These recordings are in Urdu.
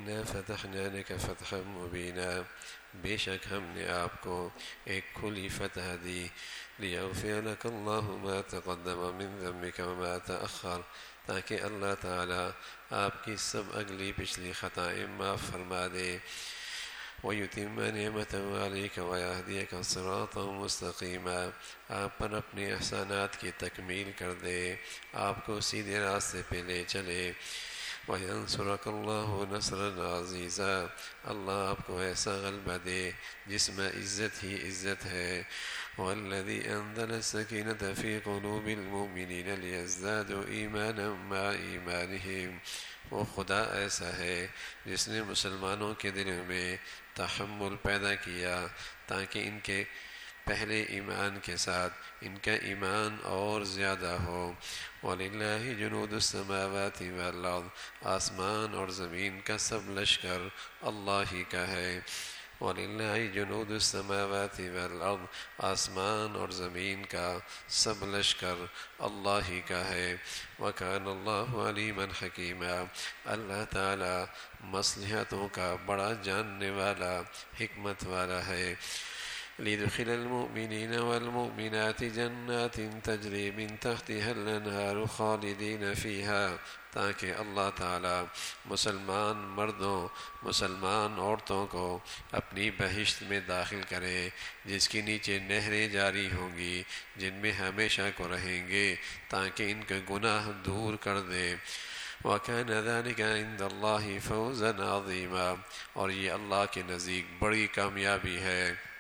اِنَّا فَتَحْنَا لَكَ فَتْحًا مُبِينًا، بے شک ہم نے آپ کو ایک کھلی فتح دی، لِيَغْفِرَ لَكَ اللَّهُ مَا تَقَدَّمَ مِن ذَنبِكَ وَمَا تَأَخَّرَ، تاکہ اللہ تعالیٰ آپ کی سب اگلی پچھلی خطائیں معاف فرما دے، وَيُتِمَّ نِعْمَتَهُ عَلَيْكَ وَيَهْدِيَكَ صِرَاطًا مُسْتَقِيمًا، آپ پر اپنے احسانات کی تکمیل کر دے، آپ کو سیدھے راستے پہ لے چلے، وَيَنصُرَكَ اللَّهُ نَصْرًا عَزِيزًا، اللہ آپ کو ایسا غلبہ دے جس میں عزت ہی عزت ہے، وَالَّذِي أَنزَلَ السَّكِينَةَ فِي قُلُوبِ الْمُؤْمِنِينَ لِيَزْدَادُوا إِيمَانًا مَعَ إِيمَانِهِمْ، وہ خدا ایسا ہے جس نے مسلمانوں کے دلوں میں تحمل پیدا کیا تاکہ ان کے پہلے ایمان کے ساتھ ان کا ایمان اور زیادہ ہو، وَلِلَّهِ جُنُودُ السَّمَاوَاتِ وَالْأَرْضِ، آسمان اور زمین کا سب لشکر اللہ ہی کا ہے، وَلِلَّهِ جُنُودُ السَّمَاوَاتِ وَالْأَرْضِ، آسمان اور زمین کا سب لشکر اللہ ہی کا ہے، وَكَانَ اللَّهُ عَلِيمًا حَكِيمًا، اللہ تعالی مصلحتوں کا بڑا جاننے والا، حکمت والا ہے، لِيُدْخِلَ الْمُؤْمِنِينَ وَالْمُؤْمِنَاتِ جَنَّاتٍ تَجْرِي مِن تَحْتِهَا الْأَنْهَارُ خَالِدِينَ فِيهَا، تاکہ اللہ تعالی مسلمان مردوں مسلمان عورتوں کو اپنی بہشت میں داخل کرے جس کے نیچے نہریں جاری ہوں گی، جن میں ہمیشہ کو رہیں گے، تاکہ ان کے گناہ دور کر دے، وَكَانَ ذَلِكَ عِندَ اللَّهِ فَوْزًا عَظِيمًا، اور یہ اللہ کے نزدیک بڑی کامیابی ہے،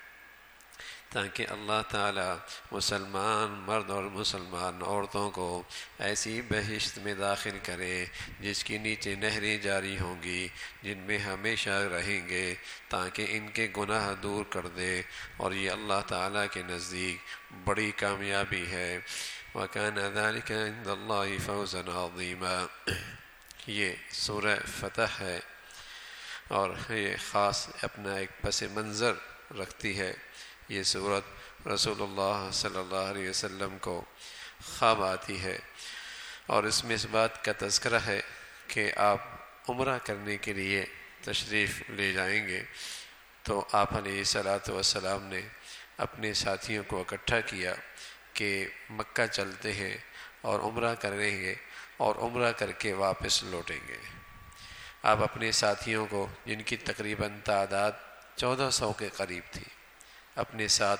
تاکہ اللہ تعالی مسلمان مرد اور مسلمان عورتوں کو ایسی بہشت میں داخل کرے جس کے نیچے نہریں جاری ہوں گی، جن میں ہمیشہ رہیں گے، تاکہ ان کے گناہ دور کر دے، اور یہ اللہ تعالیٰ کے نزدیک بڑی کامیابی ہے، وَكَانَ ذَلِكَ عِندَ اللَّهِ فَوْزًا عَظِيمًا۔ یہ سورہ فتح ہے اور یہ خاص اپنا ایک پس منظر رکھتی ہے، یہ سورت رسول اللہ صلی اللہ علیہ وسلم کو خواب آتی ہے، اور اس میں اس بات کا تذکرہ ہے کہ آپ عمرہ کرنے کے لیے تشریف لے جائیں گے، تو آپ علیہ الصلاۃ والسلام نے اپنے ساتھیوں کو اکٹھا کیا کہ مکہ چلتے ہیں اور عمرہ کریں گے اور عمرہ کر کے واپس لوٹیں گے۔ آپ اپنے ساتھیوں کو، جن کی تقریباً تعداد 1400 کے قریب تھی، اپنے ساتھ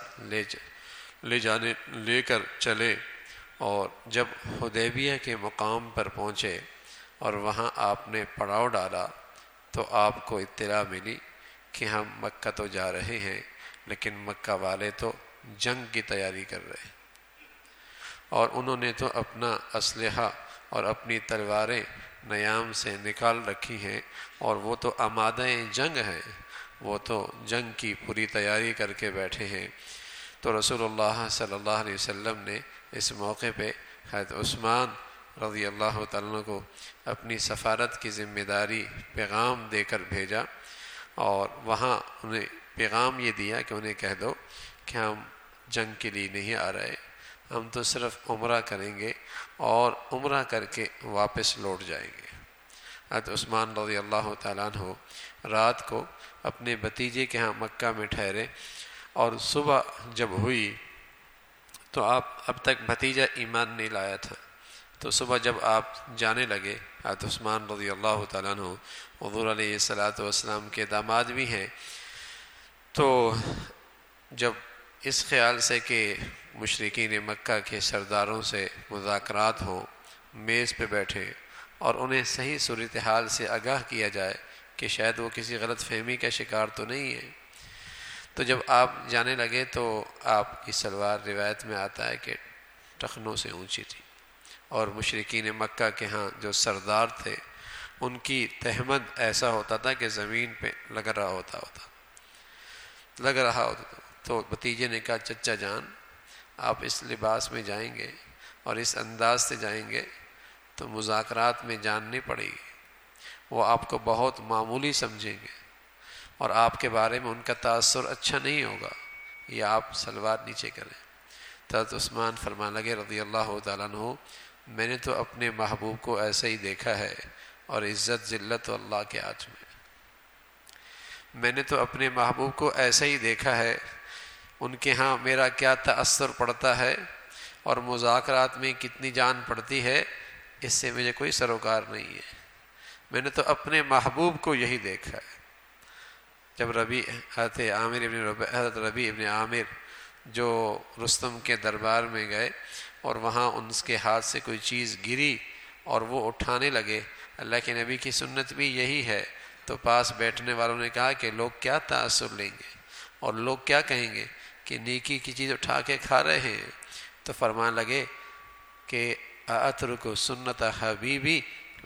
لے کر چلے، اور جب حدیبیہ کے مقام پر پہنچے اور وہاں آپ نے پڑاؤ ڈالا تو آپ کو اطلاع ملی کہ ہم مکہ تو جا رہے ہیں لیکن مکہ والے تو جنگ کی تیاری کر رہے ہیں، اور انہوں نے تو اپنا اسلحہ اور اپنی تلواریں نیام سے نکال رکھی ہیں، اور وہ تو آمادہ جنگ ہیں، وہ تو جنگ کی پوری تیاری کر کے بیٹھے ہیں۔ تو رسول اللہ صلی اللہ علیہ وسلم نے اس موقع پہ حضرت عثمان رضی اللہ تعالیٰ عنہ کو اپنی سفارت کی ذمہ داری پیغام دے کر بھیجا، اور وہاں انہیں پیغام یہ دیا کہ انہیں کہہ دو کہ ہم جنگ کے لیے نہیں آ رہے، ہم تو صرف عمرہ کریں گے اور عمرہ کر کے واپس لوٹ جائیں گے۔ حضرت عثمان رضی اللہ تعالیٰ عنہ رات کو اپنے بھتیجے کے ہاں مکہ میں ٹھہرے، اور صبح جب ہوئی تو اب تک بھتیجا ایمان نہیں لایا تھا، تو صبح جب آپ جانے لگے، حضرت عثمان رضی اللہ تعالیٰ عنہ حضور علیہ الصلاۃ والسلام کے داماد بھی ہیں، تو جب اس خیال سے کہ مشرکین مکہ کے سرداروں سے مذاکرات ہوں، میز پہ بیٹھے اور انہیں صحیح صورتحال سے آگاہ کیا جائے کہ شاید وہ کسی غلط فہمی کا شکار تو نہیں ہے، تو جب آپ جانے لگے تو آپ کی سلوار روایت میں آتا ہے کہ ٹخنوں سے اونچی تھی، اور مشرکین مکہ کے ہاں جو سردار تھے ان کی تہمت ایسا ہوتا تھا کہ زمین پہ لگ رہا ہوتا تھا۔ تو بھتیجے نے کہا چچا جان، آپ اس لباس میں جائیں گے اور اس انداز سے جائیں گے تو مذاکرات میں جان نہیں پڑے گی، وہ آپ کو بہت معمولی سمجھیں گے اور آپ کے بارے میں ان کا تاثر اچھا نہیں ہوگا، یہ آپ سلوار نیچے کریں۔ حضرت عثمان فرمانے لگے رضی اللہ تعالیٰ عنہ، میں نے تو اپنے محبوب کو ایسے ہی دیکھا ہے، اور عزت ذلت اللہ کے ہاتھ میں، میں نے تو اپنے محبوب کو ایسا ہی دیکھا ہے، ان کے ہاں میرا کیا تأثر پڑتا ہے اور مذاکرات میں کتنی جان پڑتی ہے، اس سے مجھے کوئی سروکار نہیں ہے۔ میں نے تو اپنے محبوب کو یہی دیکھا ہے۔ جب حضرت ربیع ابن عامر جو رستم کے دربار میں گئے اور وہاں ان کے ہاتھ سے کوئی چیز گری اور وہ اٹھانے لگے، اللہ کے نبی کی سنت بھی یہی ہے، تو پاس بیٹھنے والوں نے کہا کہ لوگ کیا تأثر لیں گے اور لوگ کیا کہیں گے کہ نیکی کی چیز اٹھا کے کھا رہے ہیں، تو فرمان لگے کہ اترک سنت حبیبی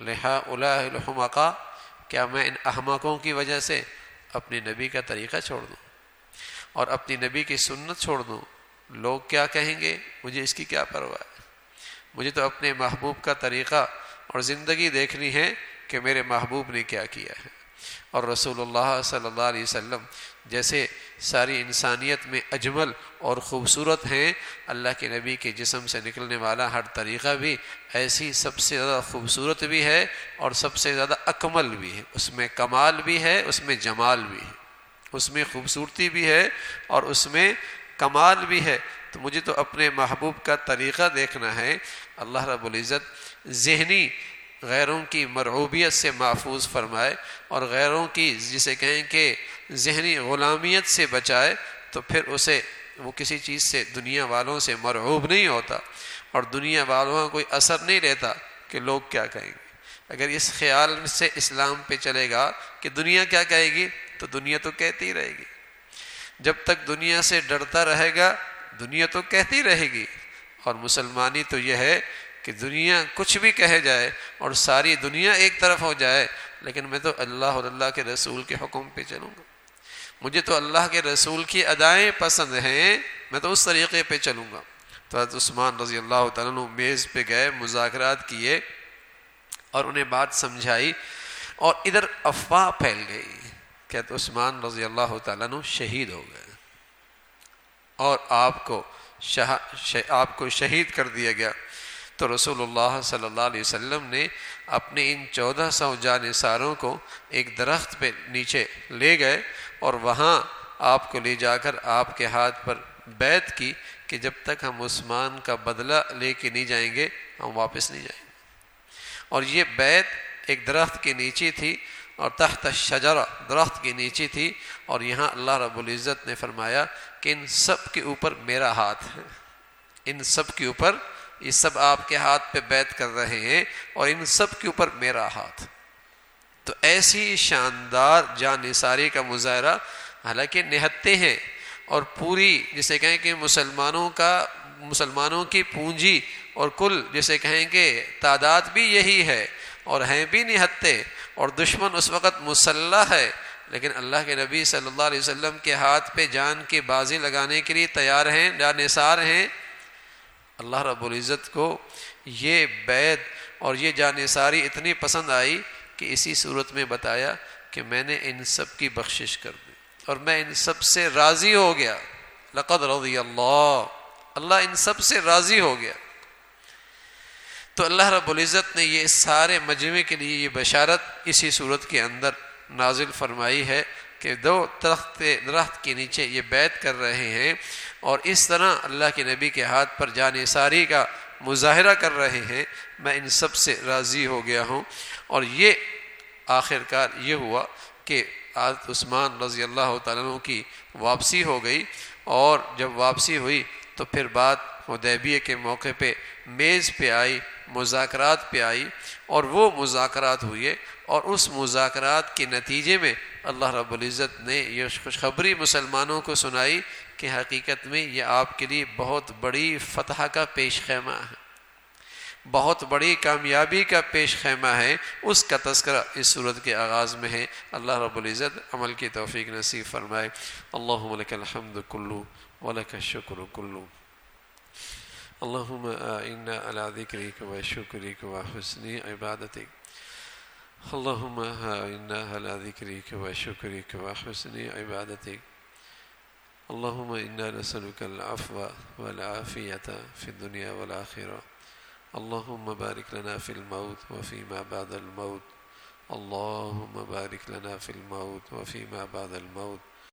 لہؤلاء الحمقاء، کیا میں ان احمقوں کی وجہ سے اپنے نبی کا طریقہ چھوڑ دوں اور اپنی نبی کی سنت چھوڑ دوں؟ لوگ کیا کہیں گے، مجھے اس کی کیا پرواہ ہے؟ مجھے تو اپنے محبوب کا طریقہ اور زندگی دیکھنی ہے کہ میرے محبوب نے کیا کیا ہے۔ اور رسول اللہ صلی اللہ علیہ وسلم جیسے ساری انسانیت میں اجمل اور خوبصورت ہیں، اللہ کے نبی کے جسم سے نکلنے والا ہر طریقہ بھی ایسی سب سے زیادہ خوبصورت بھی ہے اور سب سے زیادہ اکمل بھی ہے، اس میں کمال بھی ہے، اس میں جمال بھی ہے، اس میں خوبصورتی بھی ہے اور اس میں کمال بھی ہے۔ تو مجھے تو اپنے محبوب کا طریقہ دیکھنا ہے۔ اللہ رب العزت ذہنی غیروں کی مرعوبیت سے محفوظ فرمائے اور غیروں کی جسے کہیں کہ ذہنی غلامیت سے بچائے، تو پھر اسے وہ کسی چیز سے دنیا والوں سے مرعوب نہیں ہوتا اور دنیا والوں کا کوئی اثر نہیں رہتا کہ لوگ کیا کہیں گے۔ اگر اس خیال سے اسلام پہ چلے گا کہ دنیا کیا کہے گی، تو دنیا تو کہتی رہے گی۔ جب تک دنیا سے ڈرتا رہے گا دنیا تو کہتی رہے گی۔ اور مسلمانی تو یہ ہے کہ دنیا کچھ بھی کہے جائے اور ساری دنیا ایک طرف ہو جائے، لیکن میں تو اللہ اور اللہ کے رسول کے حکم پہ چلوں گا۔ مجھے تو اللہ کے رسول کی ادائیں پسند ہیں، میں تو اس طریقے پہ چلوں گا۔ تو حضرت عثمان رضی اللہ تعالیٰ عنہ میز پہ گئے، مذاکرات کیے اور انہیں بات سمجھائی، اور ادھر افواہ پھیل گئی کہ حضرت عثمان رضی اللہ تعالیٰ عنہ شہید ہو گئے اور آپ کو شہید کر دیا گیا۔ تو رسول اللہ صلی اللہ علیہ وسلم نے اپنے ان 1400 جانثاروں کو ایک درخت پہ نیچے لے گئے اور وہاں آپ کو لے جا کر آپ کے ہاتھ پر بیعت کی کہ جب تک ہم عثمان کا بدلہ لے کے نہیں جائیں گے ہم واپس نہیں جائیں گے۔ اور یہ بیعت ایک درخت کے نیچے تھی اور تحت الشجرہ، درخت کے نیچے تھی، اور یہاں اللہ رب العزت نے فرمایا کہ ان سب کے اوپر میرا ہاتھ ہے، ان سب کے اوپر، یہ سب آپ کے ہاتھ پہ بیعت کر رہے ہیں اور ان سب کے اوپر میرا ہاتھ۔ تو ایسی شاندار جانثاری کا مظاہرہ، حالانکہ نہتے ہیں اور پوری جسے کہیں کہ مسلمانوں کی پونجی اور کل جسے کہیں کہ تعداد بھی یہی ہے اور ہیں بھی نہتے، اور دشمن اس وقت مسلح ہے، لیکن اللہ کے نبی صلی اللہ علیہ وسلم کے ہاتھ پہ جان کی بازی لگانے کے لیے تیار ہیں، جانثار ہیں۔ اللہ رب العزت کو یہ بیعت اور یہ جانثاری اتنی پسند آئی کہ اسی صورت میں بتایا کہ میں نے ان سب کی بخشش کر دی اور میں ان سب سے راضی ہو گیا۔ لقد رضی اللہ ان سب سے راضی ہو گیا۔ تو اللہ رب العزت نے یہ سارے مجمع کے لیے یہ بشارت اسی صورت کے اندر نازل فرمائی ہے کہ دو درخت کے نیچے یہ بیعت کر رہے ہیں اور اس طرح اللہ کے نبی کے ہاتھ پر جانثاری کا مظاہرہ کر رہے ہیں، میں ان سب سے راضی ہو گیا ہوں۔ اور یہ آخر کار یہ ہوا کہ حضرت عثمان رضی اللہ تعالیٰ عنہ کی واپسی ہو گئی، اور جب واپسی ہوئی تو پھر بات حدیبیہ کے موقع پہ میز پہ آئی، مذاکرات پہ آئی، اور وہ مذاکرات ہوئے، اور اس مذاکرات کے نتیجے میں اللہ رب العزت نے یہ خوشخبری مسلمانوں کو سنائی کہ حقیقت میں یہ آپ کے لیے بہت بڑی فتح کا پیش خیمہ ہے، بہت بڑی کامیابی کا پیش خیمہ ہے۔ اس کا تذکرہ اس صورت کے آغاز میں ہے۔ اللہ رب العزت عمل کی توفیق نصیب فرمائے۔ اللہم لک الحمد کلو ولک الشکر کلو، اللہم اعنا علی ذکرک و شکرک و حسن عبادتک، اللہم اعنا علی ذکرک و شکرک و حسن عبادتک، اللہم انا نسألک العفو والعافیۃ فی الدنیا والآخرہ، اللہم بارک لنا فی الموت وفی ما بعد الموت، اللهم بارك لنا في الموت وفيما بعد الموت